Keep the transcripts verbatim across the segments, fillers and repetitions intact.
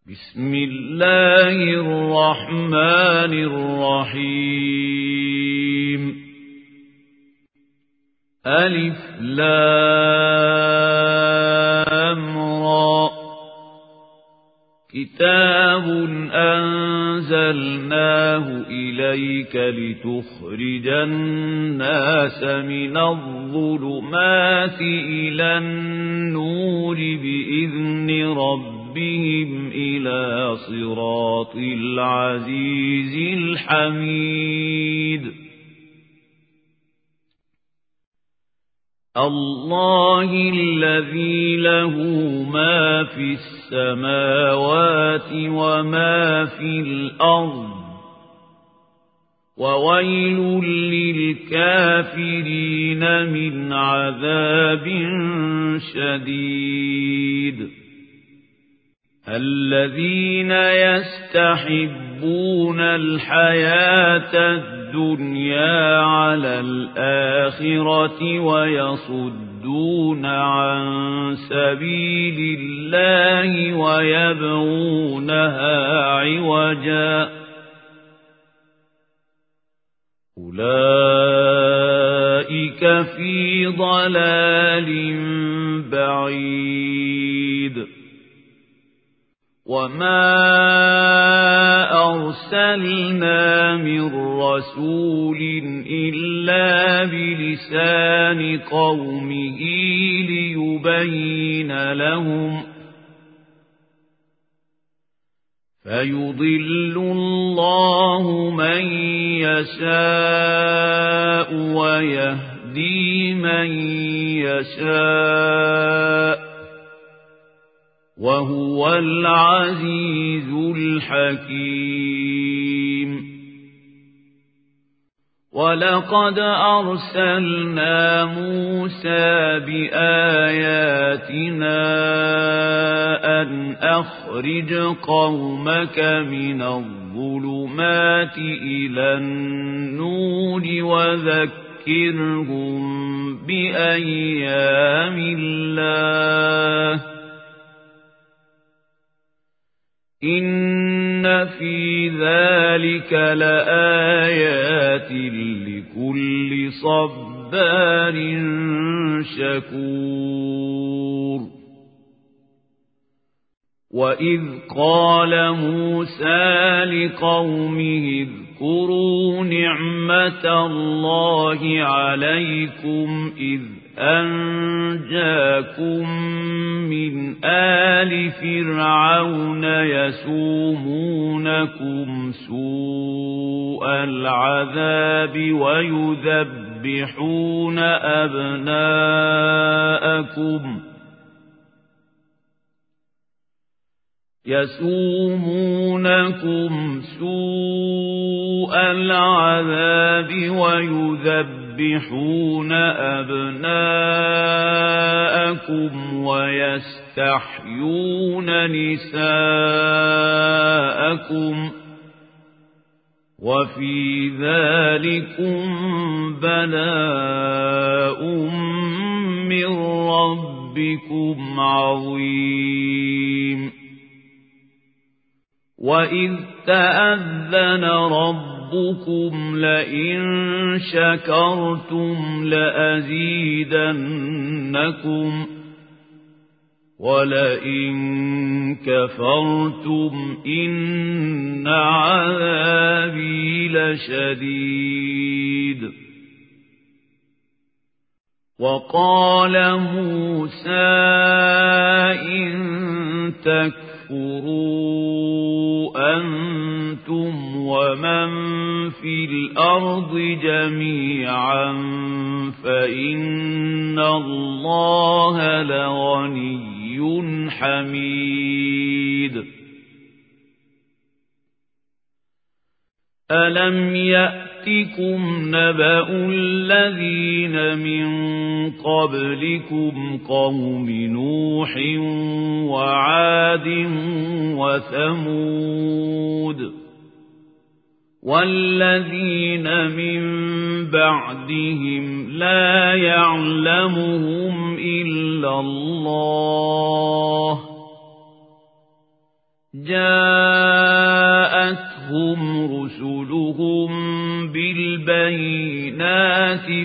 بسم الله الرحمن الرحيم ألف لام را كتاب أنزلناه إليك لتخرج الناس من الظلمات إلى النور بإذن ربهم بهم إلى صراط العزيز الحميد الله الذي له ما في السماوات وما في الأرض وويل للكافرين من عذاب شديد الذين يستحبون الحياة الدنيا على الآخرة ويصدون عن سبيل الله ويبغونها عوجا أولئك في ضلال بعيد وما أرسلنا من رسول إلا بلسان قومه ليبين لهم فيضل الله من يشاء ويهدي من يشاء وهو العزيز الحكيم ولقد أرسلنا موسى بآياتنا أن أخرج قومك من الظلمات إلى النور وذكرهم بأيام الله إن في ذلك لآيات لكل صبار شكور وإذ قال موسى لقومه اذكروا نعمة الله عليكم إذ أنجاكم من آل فرعون يسومونكم سوء العذاب ويذبحون أبناءكم يسومونكم سوء العذاب ويذبحون أبناءكم ويستحيون نساءكم وفي ذلكم بلاء من ربكم عظيم وإذ تأذن ربكم لئن شكرتم لأزيدنكم ولئن كفرتم إن عذابي لشديد وقال موسى إن تكفروا أنتم ومن في الأرض جميعا فإن الله لغني حميد ألم يأتكم نبأ الذين من قبلكم قوم نوح وعاد وثمود والذين من بعدهم لا يعلمهم إلا الله جاءتهم رسلهم بالبينات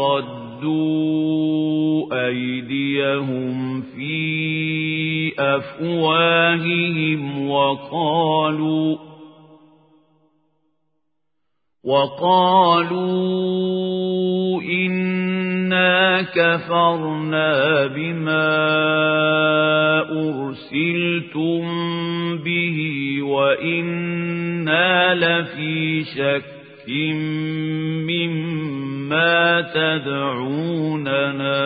فردوا أيديهم في أفواههم وقالوا وقالوا إنا كفرنا بما أرسلتم به وإنا لفي شك مما تدعوننا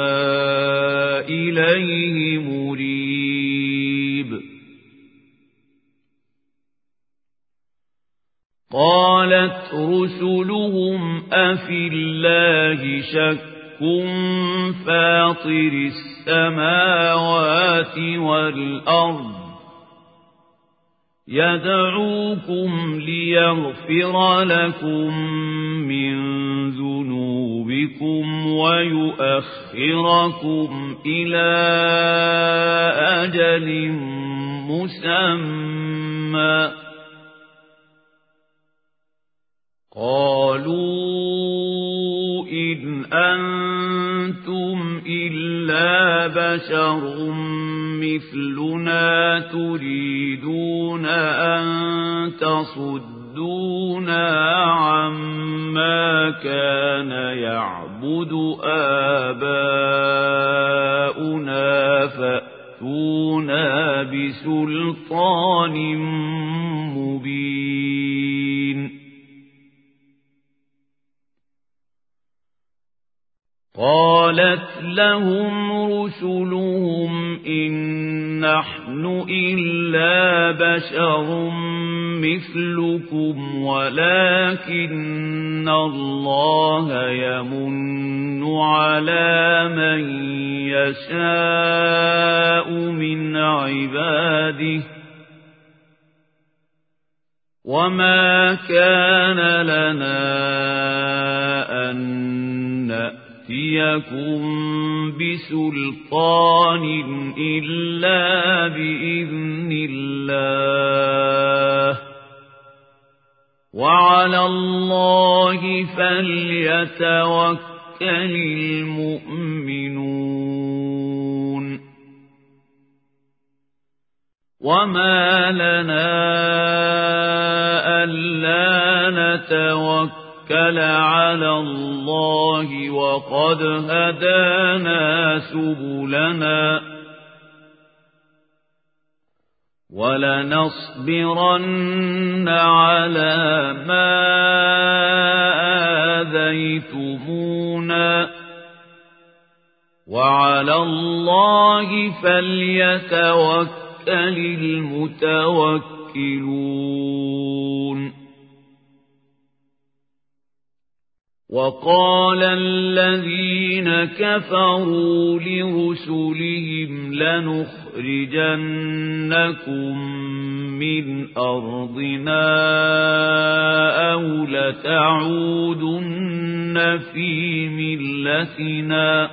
إليه مريب قالت رسلهم أفي الله شك فاطر السماوات والأرض يدعوكم ليغفر لكم من ذنوبكم ويؤخركم إلى أجل مسمى قالوا إن أنتم إلا بشر مثلنا تريدون أن تصدونا عما كان يعبد آباؤنا فأتونا بسلطان مبين قالت لهم رسلهم إن نحن إلا بشر مثلكم ولكن الله يمن على من يشاء من عباده وما كان لنا أن نأتيكم بسلطان إلا بإذن الله وعلى الله فليتوكل المؤمنون وما لنا ألا نتوكل على الله وقد هدانا سبلنا ولنصبرن على ما آذيتمونا وعلى الله فليتوكل المتوكلون وقال الذين كفروا لرسلهم لنخرجنكم من أرضنا أو لتعودن في ملتنا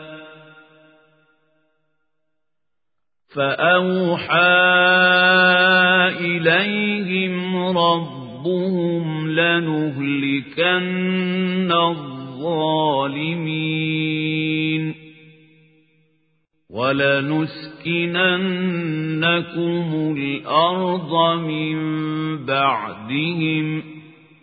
فأوحى إليهم ربهم لنهلكن الظالمين ولنسكننكم الأرض من بعدهم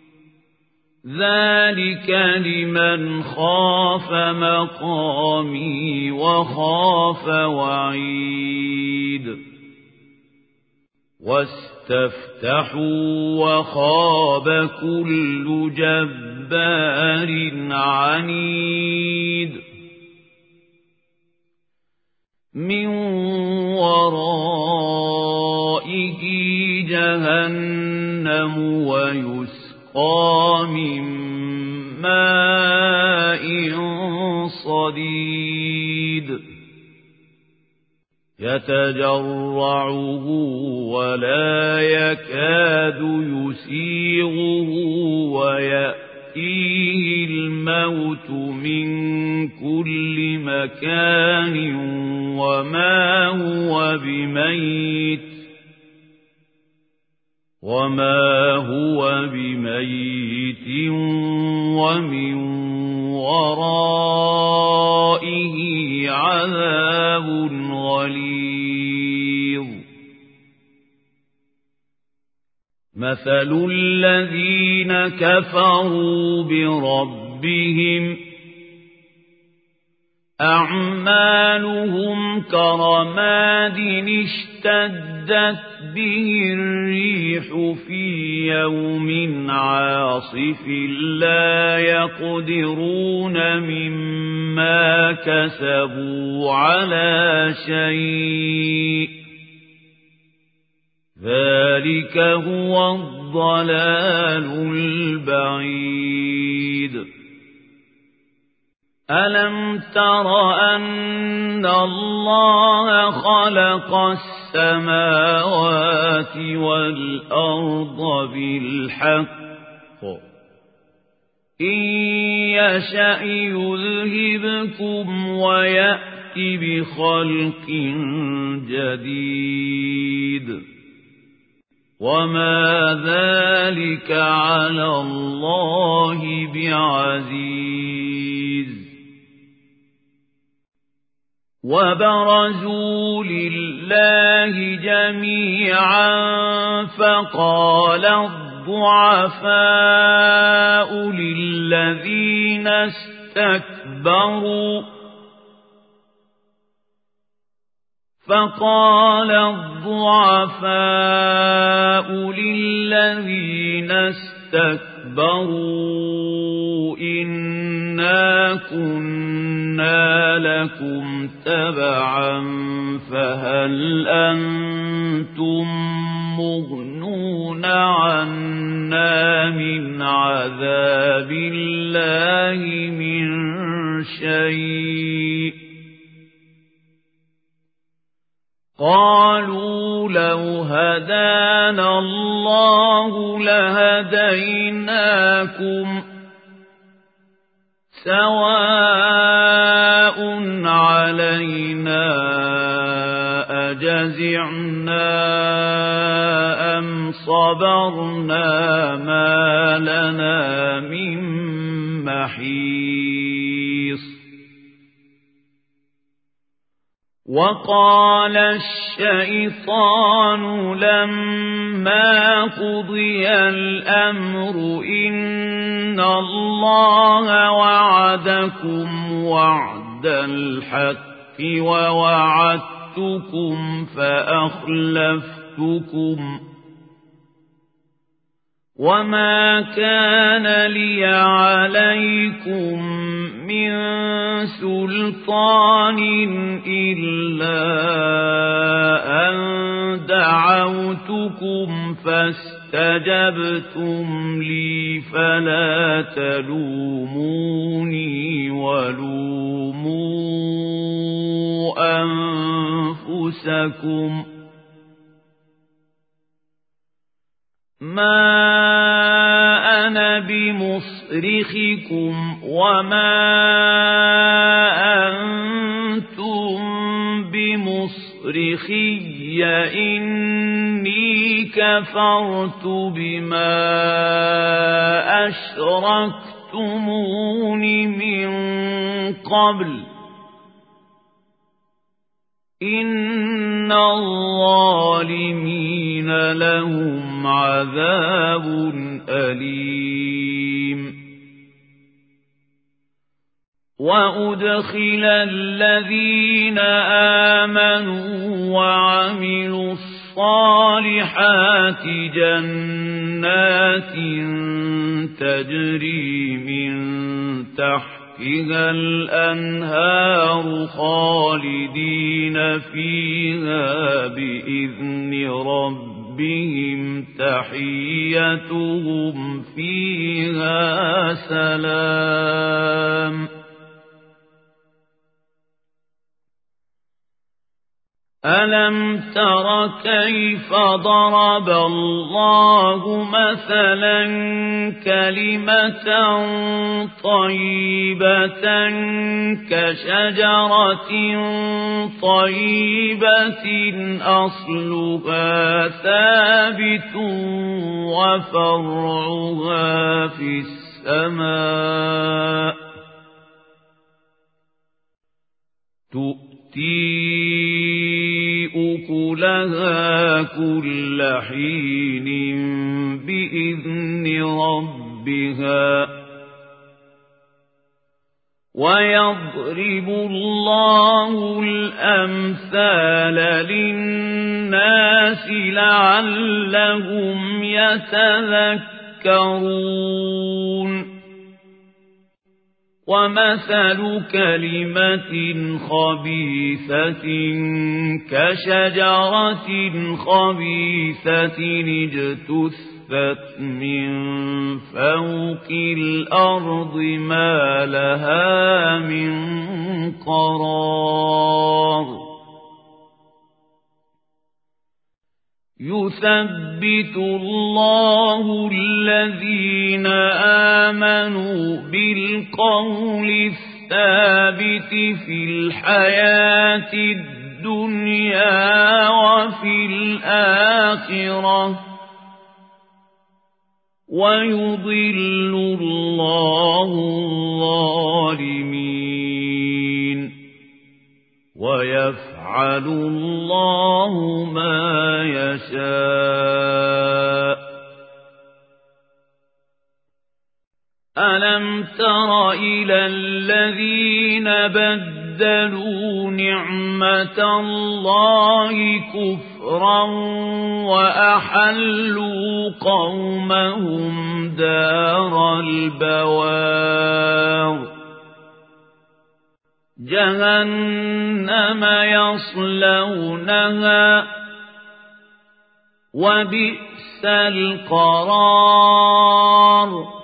ذلك لمن خاف مقامي وخاف وعيد واستفتحوا وخاب كل جبار عنيد من ورائه جهنم ويسقى من ماء صديد يتجرعه ولا يكاد يسيغه ويأتيه الموت من كل مكان وما هو بميت وما هو بميت ومن ورائه عذاب غليظ مثل الذين كفروا بربهم أعمالهم كرماد اشتدت به الريح في يوم عاصف لا يقدرون مما كسبوا على شيء ذلك هو الضلال البعيد ألم تر أن الله خلق السماوات والأرض بالحق إن يشأ يذهبكم ويأت بخلق جديد وما ذلك على الله بعزيز وبرزوا لله جميعا فقال الضعفاء للذين استكبروا فقال الضعفاء للذين استكبروا إنا كنا لكم تبعا فهل أنتم مغنون عنا من عذاب الله من شيء قالوا لو هدانا الله لهديناكم سواء علينا أجزعنا أم صبرنا ما لنا من محيص وقال الشيطان لما قضي الأمر إن الله وعدكم وعد الحق ووعدتكم فأخلفتكم وما كان لي عليكم من سلطان إلا أن دعوتكم فاستجبتم لي فلا تلوموني ولوموا أنفسكم ما أنا بمصرخكم وما أنتم بمصرخي إني كفرت بما أشركتمون من قبل إن الظالمين لهم عذاب أليم وأدخل الذين آمنوا وعملوا الصالحات جنات تجري من تحت فيها الأنهار خالدين فيها بإذن ربهم تحيتهم فيها سلام ألم تر كيف ضرب الله مثلا كلمة طيبة كشجرة طيبة أصلها ثابت وفرعها في السماء تؤتي أكلها كل حين بإذن ربها ويضرب الله الأمثال للناس لعلهم يتذكرون ومثل كلمة خبيثة كشجرة خبيثة اجتثت من فوق الأرض ما لها من قرار يثبت الله الذين آمنوا بالقول الثابت في الحياة الدنيا وفي الآخرة ويضل الله الظالمين ويفعل الله ما يشاء ألم تر إلى الذين بدلوا نعمة الله كفرا وأحلوا قومهم دار البوار جهنم يصلونها وبئس القرار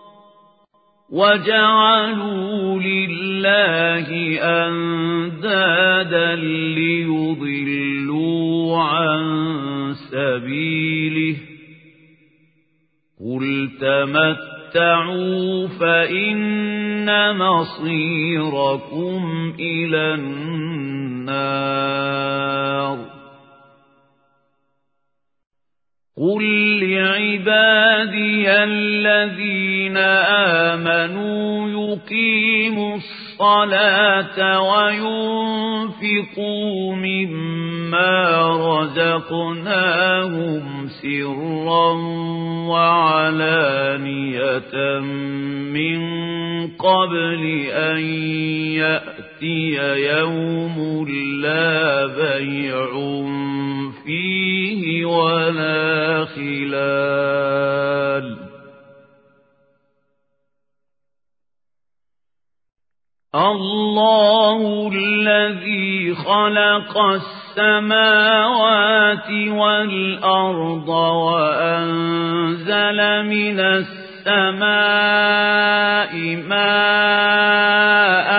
وجعلوا لله أندادا ليضلوا عن سبيله قل تمتعوا فإن مصيركم إلى النار قل لعبادي الذين آمنوا يقيموا الصلاة وينفقوا مما رزقناهم سرا وعلانية من قبل أن يأتي يوم لا بيع فيه ولا خلال الله الذي خلق السماوات والأرض وأنزل من السماء ماء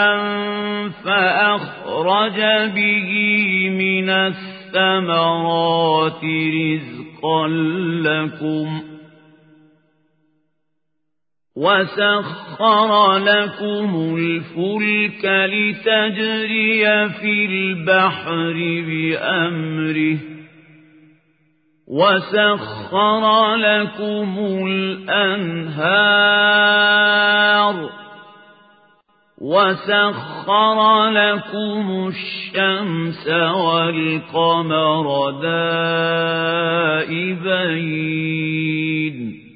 فأخرج به من الثمرات رزقا لكم وسخر لكم الفلك لتجري في البحر بأمره وسخر لكم الأنهار وسخر لكم الشمس والقمر دائبين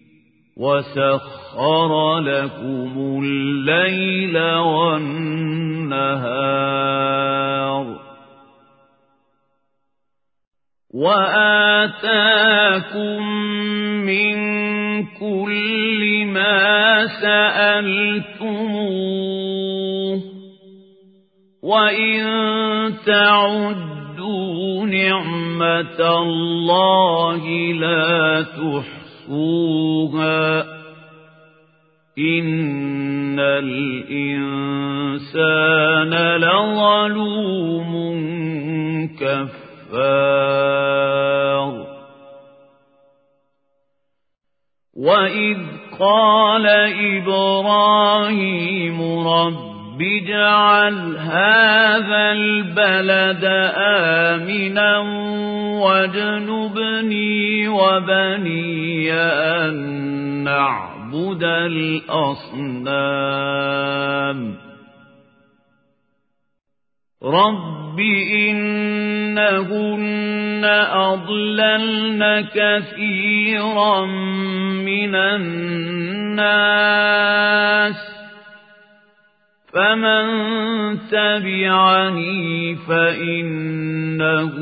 وسخر لكم الليل والنهار وآتاكم من كل ما سألتموه وإن تعدوا نعمة الله لا تحصوها إن الإنسان لظلوم كفار وإذ قال إبراهيم رب رب اجعل هذا البلد آمنا واجنبني وبني أن نعبد الأصنام رب إنهن أضللن كثيرا من الناس فمن تبعني فإنه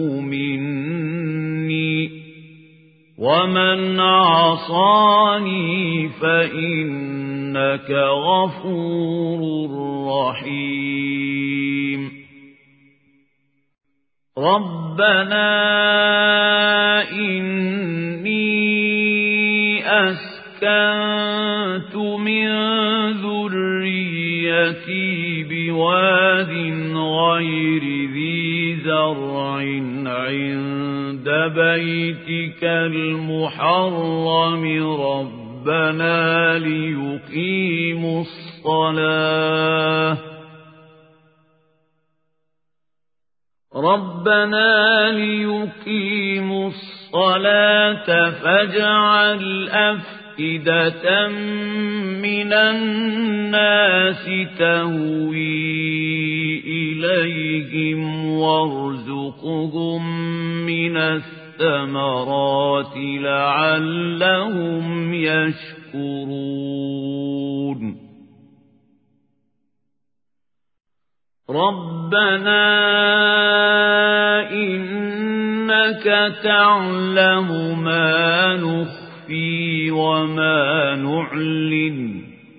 مني ومن عصاني فإنك غفور رحيم ربنا إني أسكنت من ذريتي بواد غير ذي زرع عند بيتك المحرم ربنا ليقيموا الصلاة ربنا ليقيموا الصلاة فاجعل أفئدة من الناس تهوي إليهم وارزقهم من الثمرات لعلهم يشكرون ربنا إنك تعلم ما نخفي وما نعلن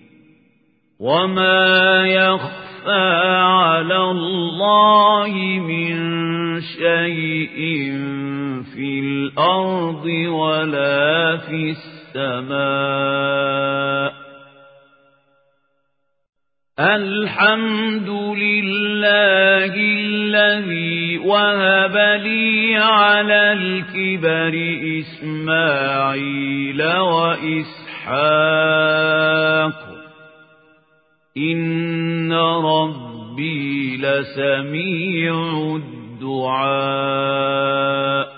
وما يخفى على الله من شيء في الأرض ولا في السماء الحمد لله الذي وهب لي على الكبر إسماعيل وإسحاق إن ربي لسميع الدعاء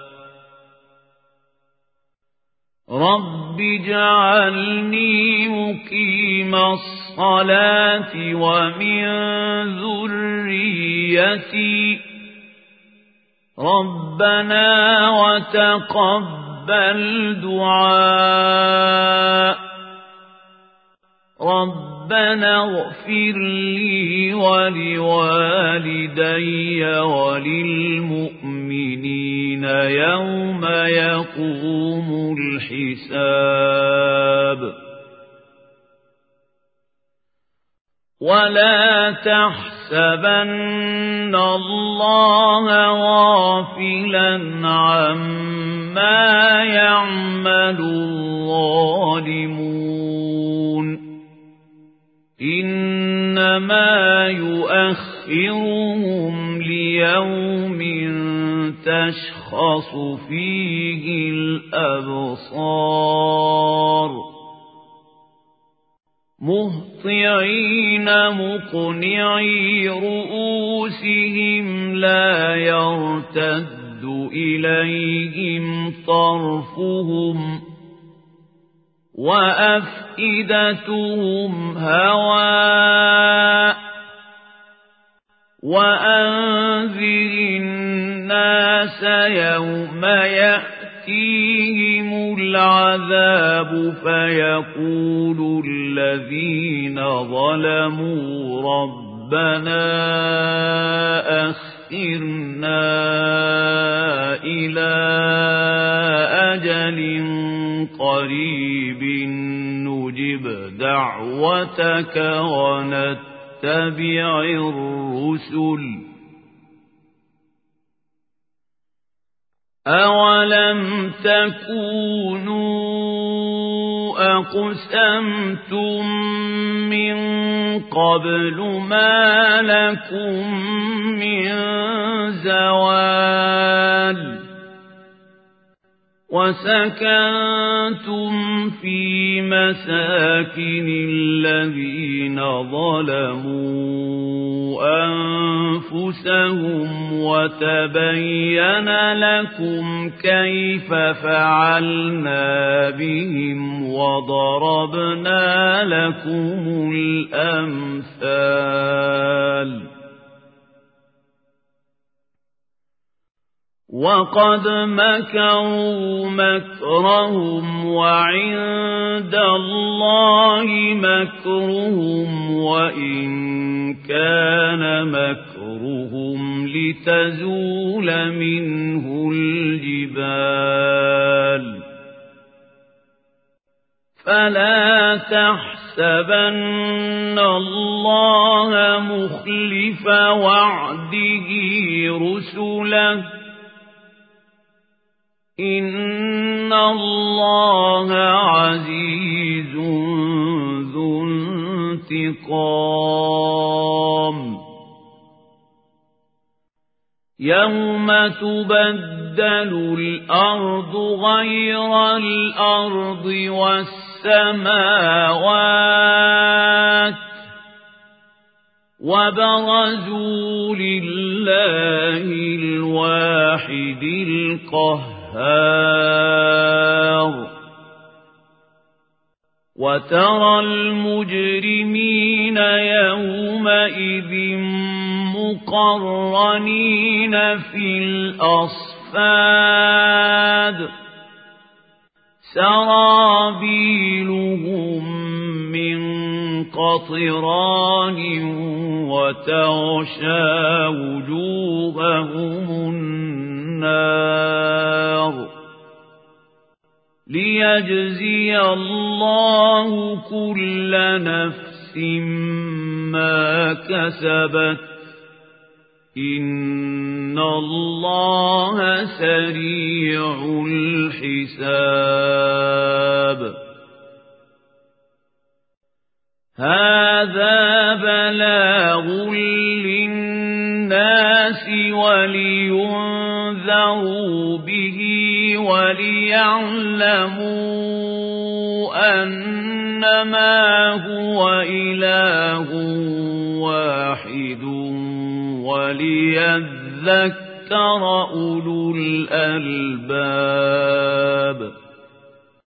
رب اجعلني مقيم الصلاة ومن ذريتي ربنا وتقبل دعاء ربنا اغفر لي ولوالدي وللمؤمنين يوم يقوم الحساب ولا تحسبن الله غافلا عما يعمل الظالمون إنما يؤخرهم ليوم تشخص فيه الأبصار مهطعين مقنعي رؤوسهم لا يرتد إليهم طرفهم وأفئدتهم هواء وأنذر الناس يوم يأتيهم العذاب فيقول الذين ظلموا ربنا أخرنا إلى أجل قريب نجب دعوتك ونتبع الرسل أولم تكونوا أقسمتم من قبل ما لكم من زوال وسكنتم سكنتم في مساكن الذين ظلموا أنفسهم وتبين لكم كيف فعلنا بهم وضربنا لكم الأمثال وقد مكروا مكرهم وعند الله مكرهم وإن كان مكرهم لتزول منه الجبال فلا تحسبن الله مخلف وعده رسله إن الله عزيز ذو انتقام يوم تبدل الأرض غير الأرض والسماوات وبرزوا لله الواحد القهار وترى المجرمين يومئذ مقرنين في الأصفاد سرابيلهم من قطران وتغشى وجوههم النار ليجزي الله كل نفس ما كسبت إن الله سريع الحساب هذا بلاغ للناس ولينذروا به وليعلموا أنما هو إله واحد وليذكر أولو الألباب